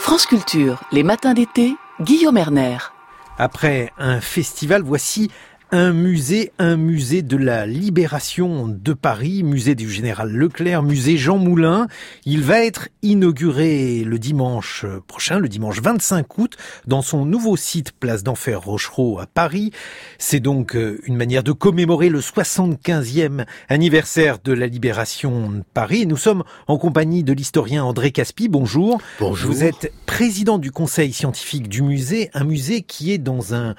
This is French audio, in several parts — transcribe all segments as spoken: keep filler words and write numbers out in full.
France Culture, les matins d'été, Guillaume Erner. Après un festival, voici un musée, un musée de la Libération de Paris, musée du Général Leclerc, musée Jean Moulin. Il va être inauguré le dimanche prochain, le dimanche vingt-cinq août, dans son nouveau site Place d'Enfer Rochereau à Paris. C'est donc une manière de commémorer le soixante-quinzième anniversaire de la Libération de Paris. Nous sommes en compagnie de l'historien André Caspi. Bonjour. Bonjour. Vous êtes président du conseil scientifique du musée, un musée qui est dans un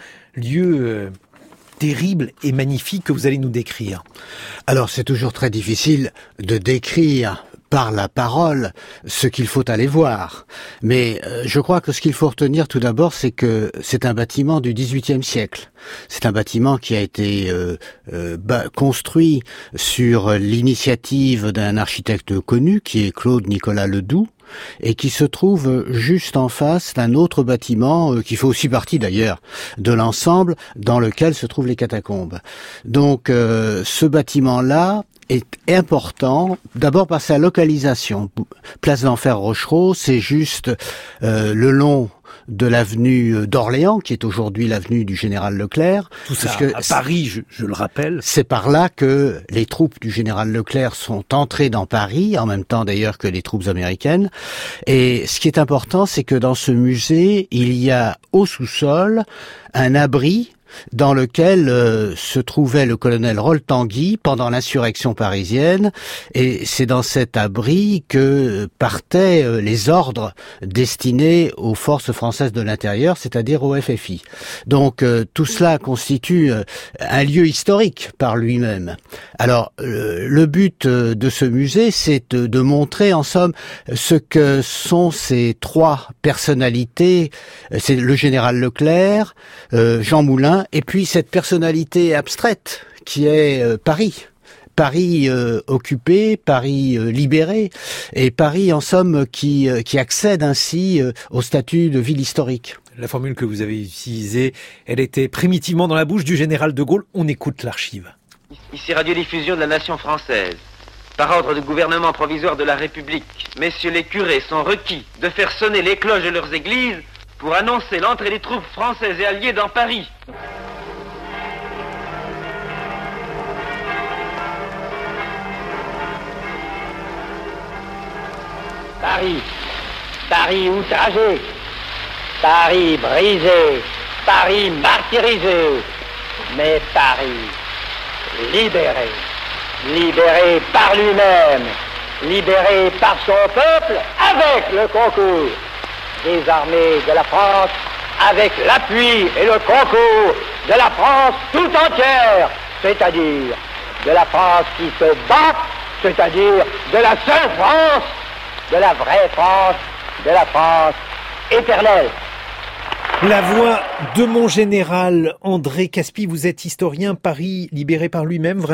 lieu terrible et magnifique que vous allez nous décrire. Alors c'est toujours très difficile de décrire par la parole ce qu'il faut aller voir. Mais euh, je crois que ce qu'il faut retenir tout d'abord, c'est que c'est un bâtiment du dix-huitième siècle. C'est un bâtiment qui a été euh, euh, bah, construit sur l'initiative d'un architecte connu qui est Claude Nicolas Ledoux, et qui se trouve juste en face d'un autre bâtiment euh, qui fait aussi partie d'ailleurs de l'ensemble dans lequel se trouvent les catacombes. Donc euh, ce bâtiment-là est important, d'abord par sa localisation. Place d'Enfer Rochereau, c'est juste euh, le long de l'avenue d'Orléans, qui est aujourd'hui l'avenue du Général Leclerc. Tout ça que à Paris, je, je le rappelle. C'est par là que les troupes du Général Leclerc sont entrées dans Paris, en même temps d'ailleurs que les troupes américaines. Et ce qui est important, c'est que dans ce musée, il y a au sous-sol un abri dans lequel euh, se trouvait le colonel Roltanguy pendant l'insurrection parisienne, et c'est dans cet abri que partaient euh, les ordres destinés aux forces françaises de l'intérieur, c'est-à-dire au F F I. Donc euh, tout cela constitue euh, un lieu historique par lui-même. Alors euh, le but euh, de ce musée, c'est de, de montrer en somme ce que sont ces trois personnalités, c'est le général Leclerc, euh, Jean Moulin, et puis cette personnalité abstraite qui est euh, Paris. Paris euh, occupé, Paris euh, libéré, et Paris en somme qui, euh, qui accède ainsi euh, au statut de ville historique. La formule que vous avez utilisée, elle était primitivement dans la bouche du général de Gaulle. On écoute l'archive. Ici radiodiffusion de la nation française. Par ordre du gouvernement provisoire de la République, messieurs les curés sont requis de faire sonner les cloches de leurs églises pour annoncer l'entrée des troupes françaises et alliées dans Paris. Paris, Paris outragé, Paris brisé, Paris martyrisé, mais Paris libéré, libéré par lui-même, libéré par son peuple avec le concours des armées de la France, avec l'appui et le concours de la France tout entière, c'est-à-dire de la France qui se bat, c'est-à-dire de la seule France, de la vraie France, de la France éternelle. La voix de mon général André Caspi, vous êtes historien, Paris libéré par lui-même, vraiment ?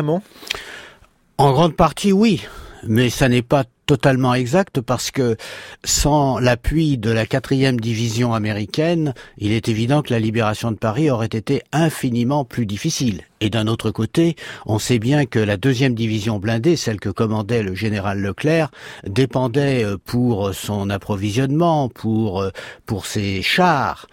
En grande partie, oui. Mais ça n'est pas totalement exact parce que sans l'appui de la quatrième division américaine, il est évident que la libération de Paris aurait été infiniment plus difficile. Et d'un autre côté, on sait bien que la deuxième division blindée, celle que commandait le général Leclerc, dépendait pour son approvisionnement, pour pour ses chars,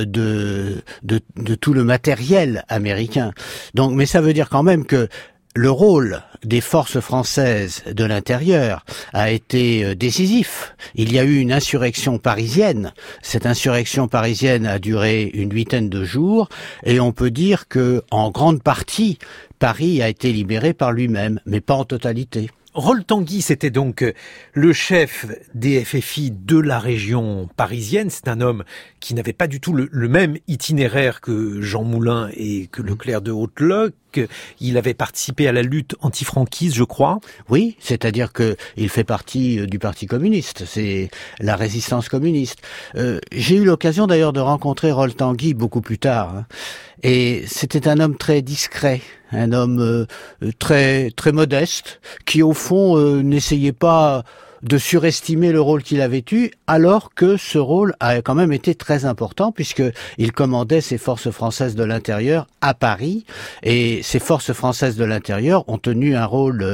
de de de tout le matériel américain. Donc, mais ça veut dire quand même que le rôle des forces françaises de l'intérieur a été décisif. Il y a eu une insurrection parisienne. Cette insurrection parisienne a duré une huitaine de jours et on peut dire que, en grande partie, Paris a été libéré par lui-même, mais pas en totalité. Roltanguy, c'était donc le chef des F F I de la région parisienne. C'est un homme qui n'avait pas du tout le, le même itinéraire que Jean Moulin et que Leclerc de Hauteloc. Il avait participé à la lutte antifranquiste, je crois. Oui, c'est-à-dire que il fait partie du Parti communiste. C'est la résistance communiste. Euh, j'ai eu l'occasion d'ailleurs de rencontrer Roltanguy beaucoup plus tard. Hein. Et c'était un homme très discret, un homme euh, très très modeste, qui au fond euh, n'essayait pas de surestimer le rôle qu'il avait eu, alors que ce rôle a quand même été très important, puisqu'il commandait ces forces françaises de l'intérieur à Paris, et ces forces françaises de l'intérieur ont tenu un rôle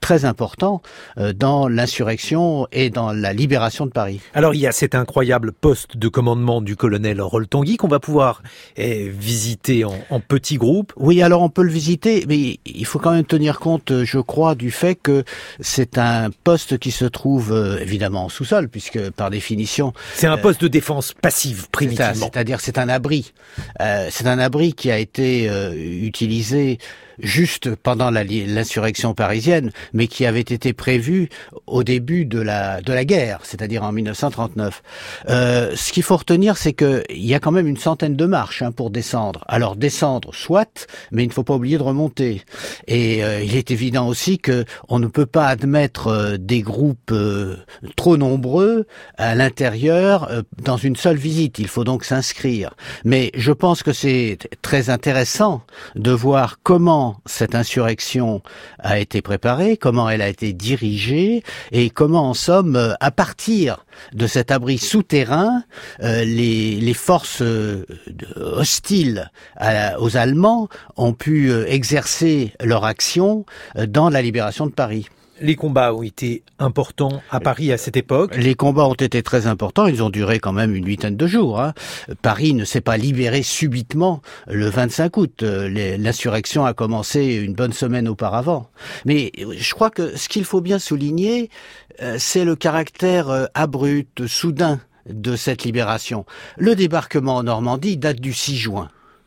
très important euh, dans l'insurrection et dans la libération de Paris. Alors il y a cet incroyable poste de commandement du colonel Rol-Tanguy qu'on va pouvoir eh, visiter en, en petits groupes. Oui, alors on peut le visiter, mais il faut quand même tenir compte, je crois, du fait que c'est un poste qui se trouve euh, évidemment en sous-sol, puisque par définition... C'est un poste euh, de défense passive, primitivement. C'est C'est-à-dire c'est un abri. Euh, c'est un abri qui a été euh, utilisé juste pendant la, l'insurrection parisienne, mais qui avait été prévu au début de la de la guerre, c'est-à-dire en dix-neuf cent trente-neuf. Euh, ce qu'il faut retenir, c'est que il y a quand même une centaine de marches hein, pour descendre. Alors descendre, soit, mais il ne faut pas oublier de remonter. Et euh, il est évident aussi que on ne peut pas admettre euh, des groupes euh, trop nombreux à l'intérieur euh, dans une seule visite. Il faut donc s'inscrire. Mais je pense que c'est très intéressant de voir comment cette insurrection a été préparée, comment elle a été dirigée et comment, en somme, à partir de cet abri souterrain, euh, les, les forces euh, hostiles à, aux Allemands ont pu euh, exercer leur action euh, dans la libération de Paris. Les combats ont été importants à Paris à cette époque. Les combats ont été très importants, ils ont duré quand même une huitaine de jours. Hein. Paris ne s'est pas libéré subitement le vingt-cinq août. L'insurrection a commencé une bonne semaine auparavant. Mais je crois que ce qu'il faut bien souligner, c'est le caractère abrupt, soudain de cette libération. Le débarquement en Normandie date du six juin.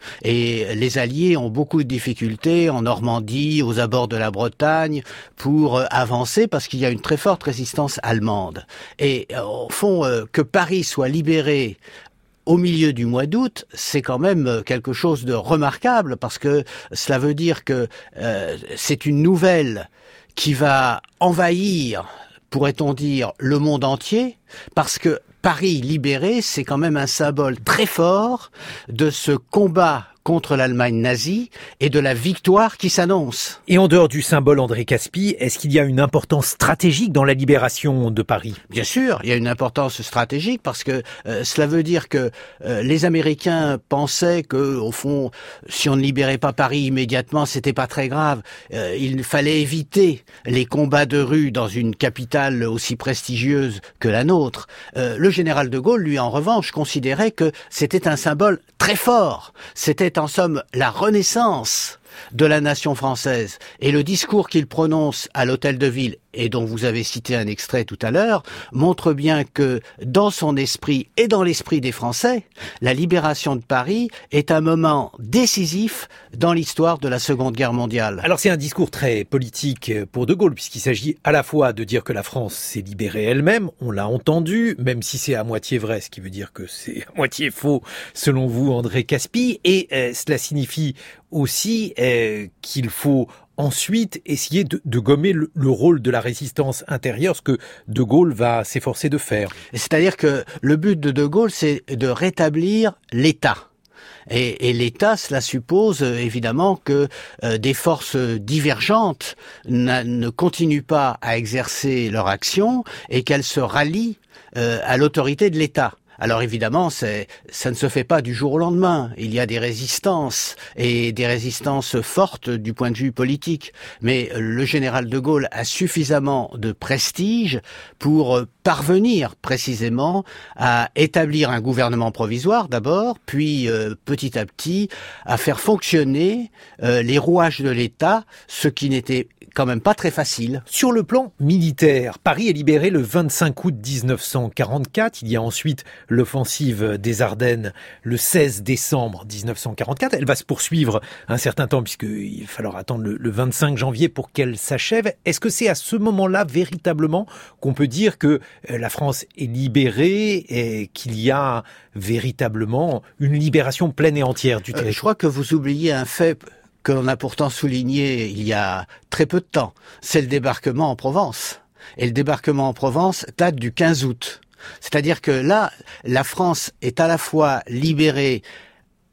Et les Alliés ont beaucoup de difficultés en Normandie, aux abords de la Bretagne, pour avancer parce qu'il y a une très forte résistance allemande. Et au fond, que Paris soit libéré au milieu du mois d'août, c'est quand même quelque chose de remarquable parce que cela veut dire que euh, c'est une nouvelle qui va envahir, pourrait-on dire, le monde entier, parce que Paris libéré, c'est quand même un symbole très fort de ce combat contre l'Allemagne nazie et de la victoire qui s'annonce. Et en dehors du symbole André Caspi, est-ce qu'il y a une importance stratégique dans la libération de Paris ? Bien sûr, il y a une importance stratégique parce que euh, cela veut dire que euh, les Américains pensaient que, au fond, si on ne libérait pas Paris immédiatement, c'était pas très grave. Euh, il fallait éviter les combats de rue dans une capitale aussi prestigieuse que la nôtre. Euh, le général de Gaulle, lui, en revanche, considérait que c'était un symbole très fort. C'était en somme la renaissance de la nation française. Et le discours qu'il prononce à l'Hôtel de Ville, et dont vous avez cité un extrait tout à l'heure, montre bien que dans son esprit et dans l'esprit des Français, la libération de Paris est un moment décisif dans l'histoire de la Seconde Guerre mondiale. Alors c'est un discours très politique pour De Gaulle, puisqu'il s'agit à la fois de dire que la France s'est libérée elle-même, on l'a entendu, même si c'est à moitié vrai, ce qui veut dire que c'est à moitié faux, selon vous, André Caspi, et euh, cela signifie aussi euh, qu'il faut ensuite essayer de, de gommer le, le rôle de la résistance intérieure, ce que De Gaulle va s'efforcer de faire. C'est-à-dire que le but de De Gaulle, c'est de rétablir l'État. Et, et l'État, cela suppose euh, évidemment que euh, des forces divergentes ne continuent pas à exercer leur action et qu'elles se rallient euh, à l'autorité de l'État. Alors évidemment, c'est, ça ne se fait pas du jour au lendemain. Il y a des résistances, et des résistances fortes du point de vue politique. Mais le général de Gaulle a suffisamment de prestige pour parvenir précisément à établir un gouvernement provisoire d'abord, puis euh, petit à petit à faire fonctionner euh, les rouages de l'État, ce qui n'était quand même pas très facile. Sur le plan militaire, Paris est libéré le vingt-cinq août dix-neuf cent quarante-quatre. Il y a ensuite l'offensive des Ardennes le seize décembre dix-neuf cent quarante-quatre. Elle va se poursuivre un certain temps puisqu'il va falloir attendre le, le vingt-cinq janvier pour qu'elle s'achève. Est-ce que c'est à ce moment-là véritablement qu'on peut dire que la France est libérée et qu'il y a véritablement une libération pleine et entière du territoire ? euh, Je crois que vous oubliez un fait que l'on a pourtant souligné il y a très peu de temps. C'est le débarquement en Provence. Et le débarquement en Provence date du quinze août. C'est-à-dire que là, la France est à la fois libérée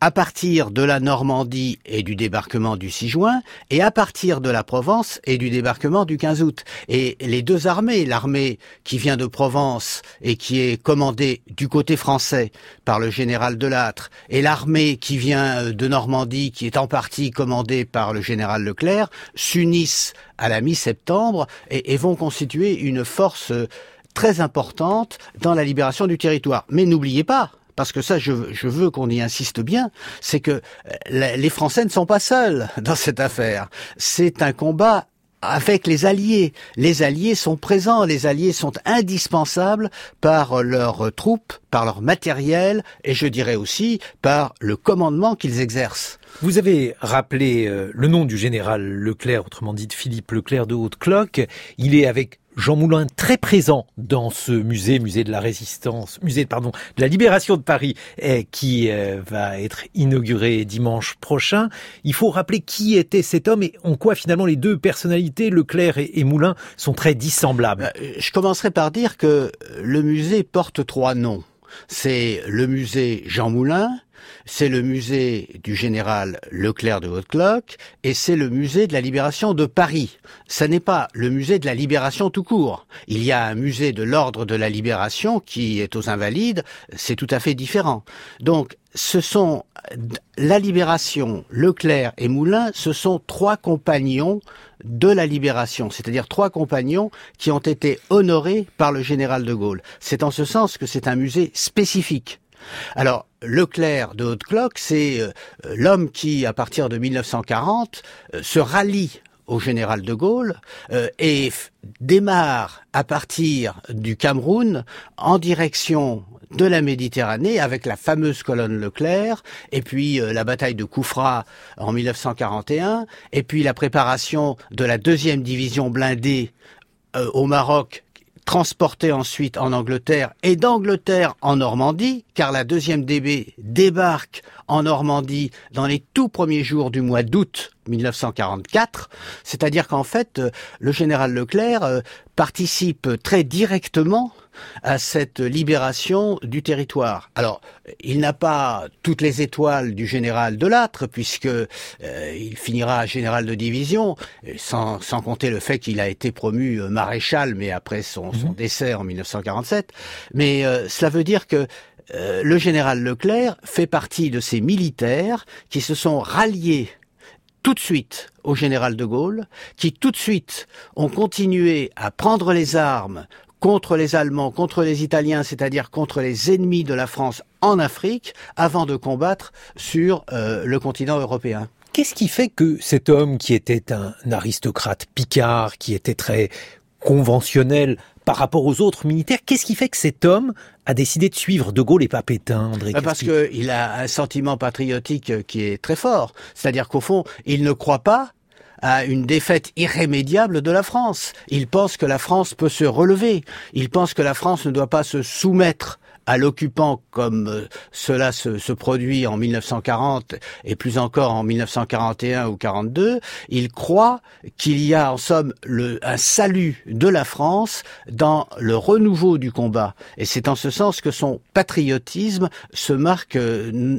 à partir de la Normandie et du débarquement du six juin, et à partir de la Provence et du débarquement du quinze août. Et les deux armées, l'armée qui vient de Provence et qui est commandée du côté français par le général Delattre, et l'armée qui vient de Normandie, qui est en partie commandée par le général Leclerc, s'unissent à la mi-septembre et, et vont constituer une force très importante dans la libération du territoire. Mais n'oubliez pas, parce que ça, je, je veux qu'on y insiste bien, c'est que les Français ne sont pas seuls dans cette affaire. C'est un combat avec les Alliés. Les Alliés sont présents, les Alliés sont indispensables par leurs troupes, par leur matériel, et je dirais aussi par le commandement qu'ils exercent. Vous avez rappelé euh, le nom du général Leclerc, autrement dit de Philippe Leclerc de Haute-Cloque. Il est avec Jean Moulin très présent dans ce musée, musée de la Résistance, musée pardon de la Libération de Paris, eh, qui euh, va être inauguré dimanche prochain. Il faut rappeler qui était cet homme et en quoi finalement les deux personnalités, Leclerc et, et Moulin, sont très dissemblables. Je commencerai par dire que le musée porte trois noms. C'est le musée Jean Moulin, c'est le musée du général Leclerc de Haute-Cloque et c'est le musée de la Libération de Paris. Ça n'est pas le musée de la Libération tout court. Il y a un musée de l'ordre de la Libération qui est aux Invalides, c'est tout à fait différent. Donc, ce sont la Libération, Leclerc et Moulin, ce sont trois compagnons de la Libération, c'est-à-dire trois compagnons qui ont été honorés par le général de Gaulle. C'est en ce sens que c'est un musée spécifique. Alors, Leclerc de Haute-Cloque, c'est euh, l'homme qui, à partir de mille neuf cent quarante, euh, se rallie au général de Gaulle euh, et f- démarre à partir du Cameroun en direction de la Méditerranée avec la fameuse colonne Leclerc et puis euh, la bataille de Koufra en mille neuf cent quarante et un et puis la préparation de la deuxième division blindée euh, au Maroc, transporté ensuite en Angleterre et d'Angleterre en Normandie, car la deuxième D B débarque en Normandie dans les tout premiers jours du mois d'août mille neuf cent quarante-quatre, c'est-à-dire qu'en fait, le général Leclerc participe très directement à cette libération du territoire. Alors, il n'a pas toutes les étoiles du général Delattre, puisque euh, il finira général de division, sans, sans compter le fait qu'il a été promu maréchal, mais après son, son mmh. décès en mille neuf cent quarante-sept. Mais euh, cela veut dire que euh, le général Leclerc fait partie de ces militaires qui se sont ralliés tout de suite au général de Gaulle, qui tout de suite ont continué à prendre les armes contre les Allemands, contre les Italiens, c'est-à-dire contre les ennemis de la France en Afrique, avant de combattre sur euh, le continent européen. Qu'est-ce qui fait que cet homme qui était un aristocrate picard, qui était très conventionnel par rapport aux autres militaires, qu'est-ce qui fait que cet homme a décidé de suivre De Gaulle et pas Pétain, André? Parce qu'il a un sentiment patriotique qui est très fort. C'est-à-dire qu'au fond, il ne croit pas à une défaite irrémédiable de la France. Il pense que la France peut se relever. Il pense que la France ne doit pas se soumettre à l'occupant comme cela se, se produit en mille neuf cent quarante et plus encore en mille neuf cent quarante et un ou quarante-deux. Il croit qu'il y a en somme le, un salut de la France dans le renouveau du combat. Et c'est en ce sens que son patriotisme se marque euh,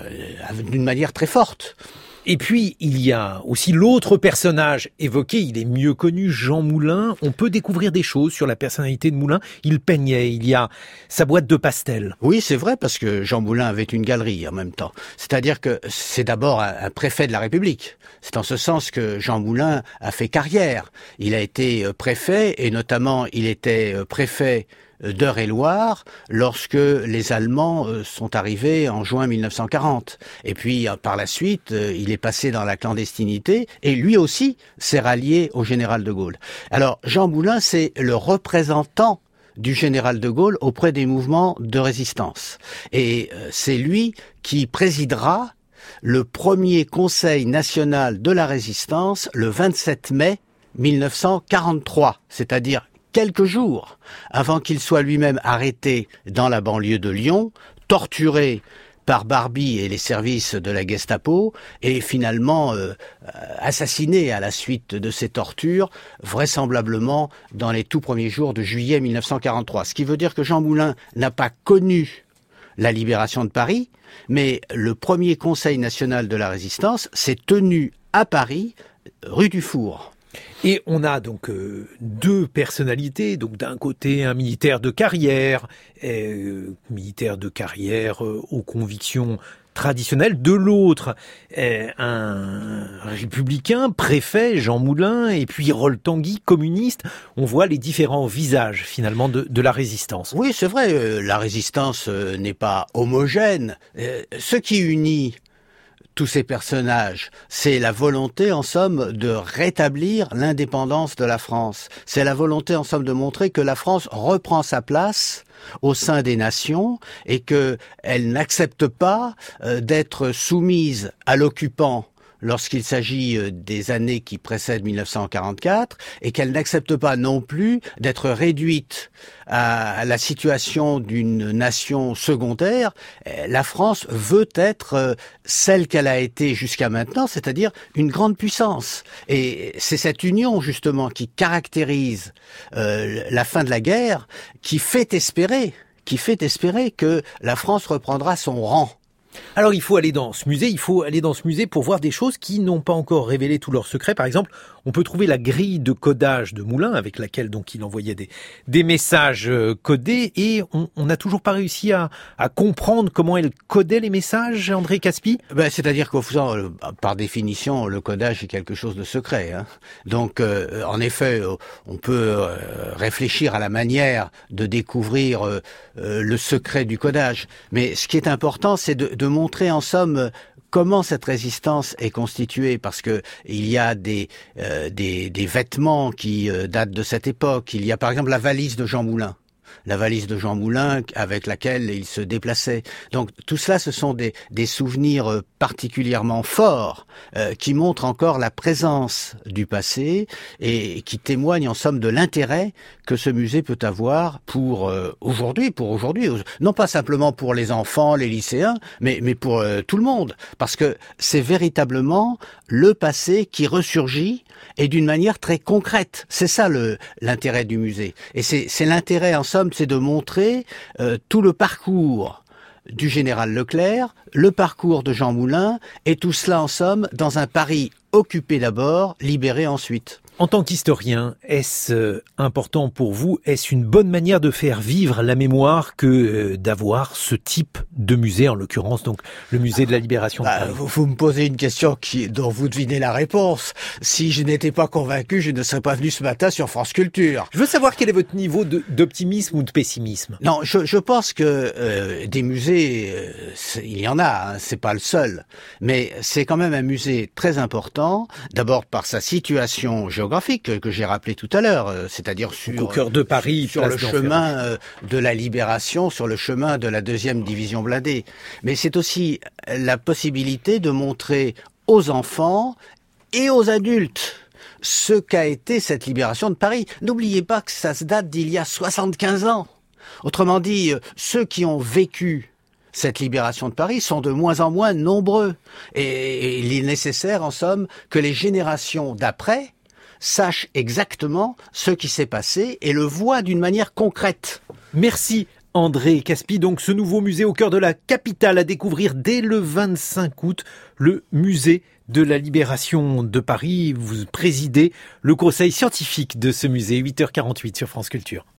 d'une manière très forte. Et puis, il y a aussi l'autre personnage évoqué, il est mieux connu, Jean Moulin. On peut découvrir des choses sur la personnalité de Moulin. Il peignait, il y a sa boîte de pastels. Oui, c'est vrai, parce que Jean Moulin avait une galerie en même temps. C'est-à-dire que c'est d'abord un, un préfet de la République. C'est en ce sens que Jean Moulin a fait carrière. Il a été préfet, et notamment il était préfet d'Eure-et-Loir lorsque les Allemands sont arrivés en juin mille neuf cent quarante. Et puis par la suite, il est passé dans la clandestinité et lui aussi s'est rallié au général de Gaulle. Alors Jean Moulin, c'est le représentant du général de Gaulle auprès des mouvements de résistance. Et c'est lui qui présidera le premier Conseil national de la résistance le vingt-sept mai mille neuf cent quarante-trois, c'est-à-dire quelques jours avant qu'il soit lui-même arrêté dans la banlieue de Lyon, torturé par Barbie et les services de la Gestapo, et finalement euh, assassiné à la suite de ces tortures, vraisemblablement dans les tout premiers jours de juillet mille neuf cent quarante-trois. Ce qui veut dire que Jean Moulin n'a pas connu la libération de Paris, mais le premier Conseil national de la résistance s'est tenu à Paris, rue du Four. Et on a donc euh, deux personnalités, donc d'un côté un militaire de carrière, euh, militaire de carrière euh, aux convictions traditionnelles, de l'autre euh, un républicain, préfet Jean Moulin, et puis Rolf Tanguy, communiste. On voit les différents visages finalement de, de la résistance. Oui, c'est vrai, euh, la résistance euh, n'est pas homogène. Euh, ce qui unit tous ces personnages, c'est la volonté, en somme, de rétablir l'indépendance de la France. C'est la volonté, en somme, de montrer que la France reprend sa place au sein des nations et qu'elle n'accepte pas euh, d'être soumise à l'occupant lorsqu'il s'agit des années qui précèdent mille neuf cent quarante-quatre, et qu'elle n'accepte pas non plus d'être réduite à la situation d'une nation secondaire. La France veut être celle qu'elle a été jusqu'à maintenant, c'est-à-dire une grande puissance. Et c'est cette union, justement, qui caractérise euh, la fin de la guerre, qui fait espérer, qui fait espérer que la France reprendra son rang. Alors il faut aller dans ce musée, il faut aller dans ce musée pour voir des choses qui n'ont pas encore révélé tous leurs secrets. Par exemple, on peut trouver la grille de codage de Moulin avec laquelle donc il envoyait des, des messages codés, et on on n'a toujours pas réussi à, à comprendre comment elle codait les messages, André Caspi. Ben, c'est-à-dire qu'au fond, par définition, le codage est quelque chose de secret, hein. Donc, euh, en effet, on peut euh, réfléchir à la manière de découvrir euh, le secret du codage. Mais ce qui est important, c'est de, de montrer en somme comment cette résistance est constituée, parce que il y a des euh, des, des vêtements qui euh, datent de cette époque. Il y a par exemple la valise de Jean Moulin. La valise de Jean Moulin avec laquelle il se déplaçait. Donc tout cela, ce sont des, des souvenirs particulièrement forts euh, qui montrent encore la présence du passé et qui témoignent en somme de l'intérêt que ce musée peut avoir pour euh, aujourd'hui, pour aujourd'hui, non pas simplement pour les enfants, les lycéens, mais, mais pour euh, tout le monde, parce que c'est véritablement le passé qui ressurgit et d'une manière très concrète. C'est ça le l'intérêt du musée. Et c'est, c'est l'intérêt en somme, c'est de montrer euh, tout le parcours du général Leclerc, le parcours de Jean Moulin, et tout cela en somme dans un Paris occupé d'abord, libéré ensuite. En tant qu'historien, est-ce important pour vous, est-ce une bonne manière de faire vivre la mémoire que euh, d'avoir ce type de musée, en l'occurrence donc le musée de la Libération de bah, Paris? vous, vous me posez une question qui, dont vous devinez la réponse. Si je n'étais pas convaincu, je ne serais pas venu ce matin sur France Culture. Je veux savoir quel est votre niveau de, d'optimisme ou de pessimisme. Non, je, je pense que euh, des musées, euh, il y en a, hein, c'est pas le seul, mais c'est quand même un musée très important. D'abord par sa situation géographique que, que j'ai rappelé tout à l'heure, euh, c'est-à-dire sur au cœur de Paris, sur le chemin euh, de la libération, sur le chemin de la deuxième division blindée. Mais c'est aussi la possibilité de montrer aux enfants et aux adultes ce qu'a été cette libération de Paris. N'oubliez pas que ça se date d'il y a soixante-quinze ans. Autrement dit, ceux qui ont vécu cette libération de Paris sont de moins en moins nombreux. Et il est nécessaire, en somme, que les générations d'après sachent exactement ce qui s'est passé et le voient d'une manière concrète. Merci André Caspi. Donc ce nouveau musée au cœur de la capitale à découvrir dès le vingt-cinq août, le musée de la Libération de Paris. Vous présidez le conseil scientifique de ce musée, huit heures quarante-huit sur France Culture.